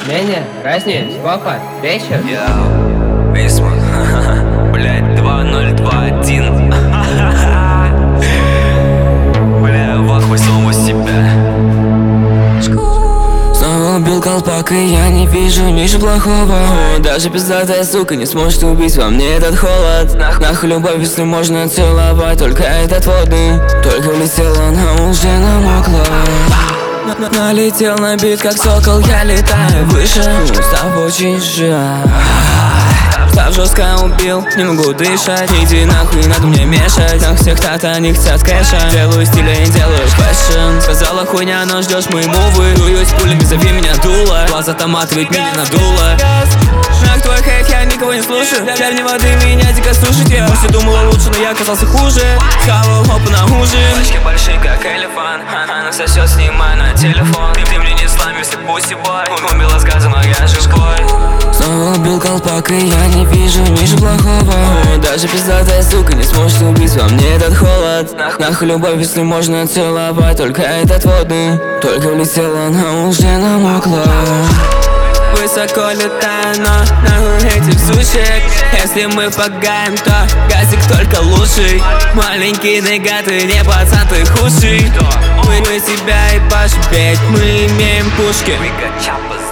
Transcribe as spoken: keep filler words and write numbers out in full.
Мене, разница, сколько? Вечер? Йоу, Висман, блять, два ноль два один. Бля, в ахуе снова с тебя. Снова убил колпак, и я не вижу ничего плохого. Даже пиздатая сука не сможет убить во мне этот холод. Нах, нахуй любовь, если можно целовать только этот водный. Только влетела, она уже намокла. На- Налетел на бит, как сокол, я летаю выше. Устав очень жаль. Став жестко убил, не могу дышать. Иди нахуй, не надо мне мешать. На всех тата, не хотят кэша. Делаю стиль, я не делаю фэшн. Сказала хуйня, но ждешь мои мувы. Дуюсь пулями, зови меня дуло. Глаз автомат, ведь меня надуло. Шаг твой хейт, я никого не слушаю. Для мне воды меня дико слушать. Я все думала лучше, но я оказался хуже. Схавал хопа на ужин. Пачки большие, как элефант. Она сосет, снимай на телефон. Ты, ты мне не сломишься, пусти бой. Убила с газом, но я живой. Снова убил колпак, и я не вижу ничего плохого. Даже пиздатая сука не сможет убить во мне этот холод. Нах, нахуй любовь, если можно целовать только этот водный. Только влетела, она уже намокла. Высоко летаю, но нахуй этих сучек. Если мы погаем, то газик только лучший. Маленький ныга, ты не пацан, ты худший. Мы, мы себя ебашим, ведь мы имеем пушки. We got choppers.